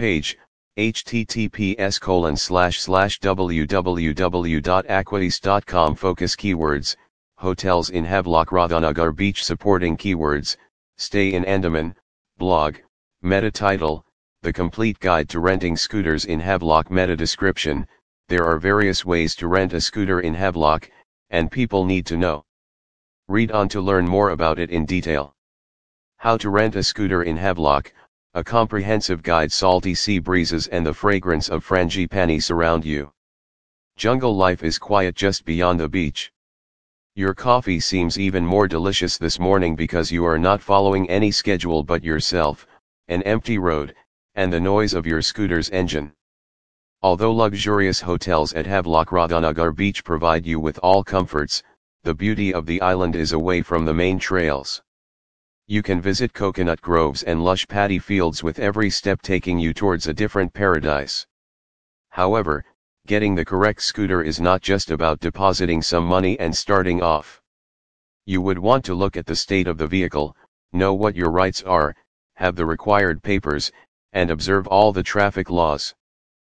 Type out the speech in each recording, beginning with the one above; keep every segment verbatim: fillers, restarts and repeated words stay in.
page, https colon slash slash www.aquaeast.com. Focus keywords: hotels in Havelock Radhanagar Beach. Supporting keywords: stay in Andaman, blog, meta title, the complete guide to renting scooters in Havelock. Meta description: there are various ways to rent a scooter in Havelock, and people need to know. Read on to learn more about it in detail. How to rent a scooter in Havelock, a comprehensive guide. Salty sea breezes and the fragrance of frangipani surround you. Jungle life is quiet just beyond the beach. Your coffee seems even more delicious this morning because you are not following any schedule but yourself, an empty road, and the noise of your scooter's engine. Although luxurious hotels at Havelock Radhanagar Beach provide you with all comforts, the beauty of the island is away from the main trails. You can visit coconut groves and lush paddy fields, with every step taking you towards a different paradise. However, getting the correct scooter is not just about depositing some money and starting off. You would want to look at the state of the vehicle, know what your rights are, have the required papers, and observe all the traffic laws.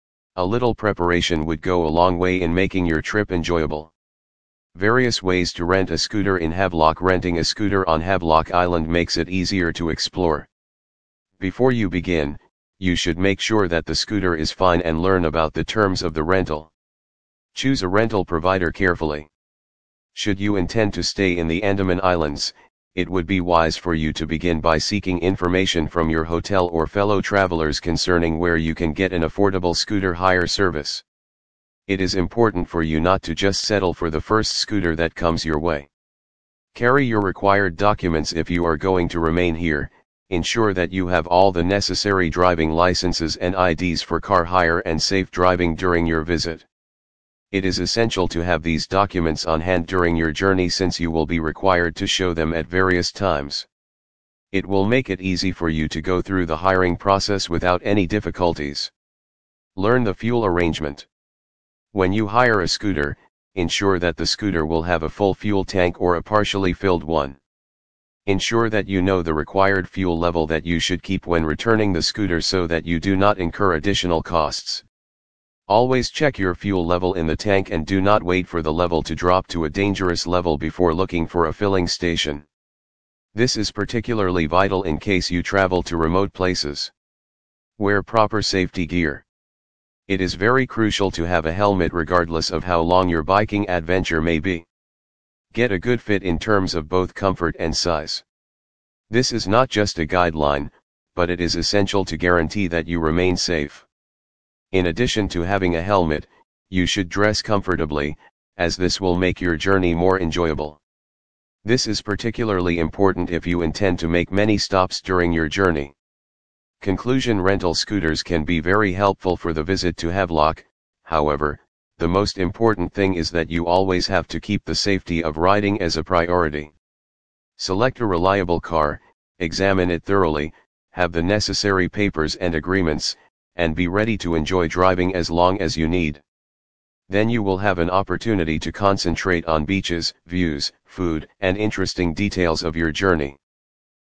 A little preparation would go a long way in making your trip enjoyable. Various ways to rent a scooter in Havelock. Renting a scooter on Havelock Island makes it easier to explore. Before you begin, you should make sure that the scooter is fine and learn about the terms of the rental. Choose a rental provider carefully. Should you intend to stay in the Andaman Islands, it would be wise for you to begin by seeking information from your hotel or fellow travelers concerning where you can get an affordable scooter hire service. It is important for you not to just settle for the first scooter that comes your way. Carry your required documents if you are going to remain here. Ensure that you have all the necessary driving licenses and I Ds for car hire and safe driving during your visit. It is essential to have these documents on hand during your journey, since you will be required to show them at various times. It will make it easy for you to go through the hiring process without any difficulties. Learn the fuel arrangement. When you hire a scooter, ensure that the scooter will have a full fuel tank or a partially filled one. Ensure that you know the required fuel level that you should keep when returning the scooter so that you do not incur additional costs. Always check your fuel level in the tank and do not wait for the level to drop to a dangerous level before looking for a filling station. This is particularly vital in case you travel to remote places. Wear proper safety gear. It is very crucial to have a helmet regardless of how long your biking adventure may be. Get a good fit in terms of both comfort and size. This is not just a guideline, but it is essential to guarantee that you remain safe. In addition to having a helmet, you should dress comfortably, as this will make your journey more enjoyable. This is particularly important if you intend to make many stops during your journey. Conclusion: rental scooters can be very helpful for the visit to Havelock. However, the most important thing is that you always have to keep the safety of riding as a priority. Select a reliable car, examine it thoroughly, have the necessary papers and agreements, and be ready to enjoy driving as long as you need. Then you will have an opportunity to concentrate on beaches, views, food, and interesting details of your journey.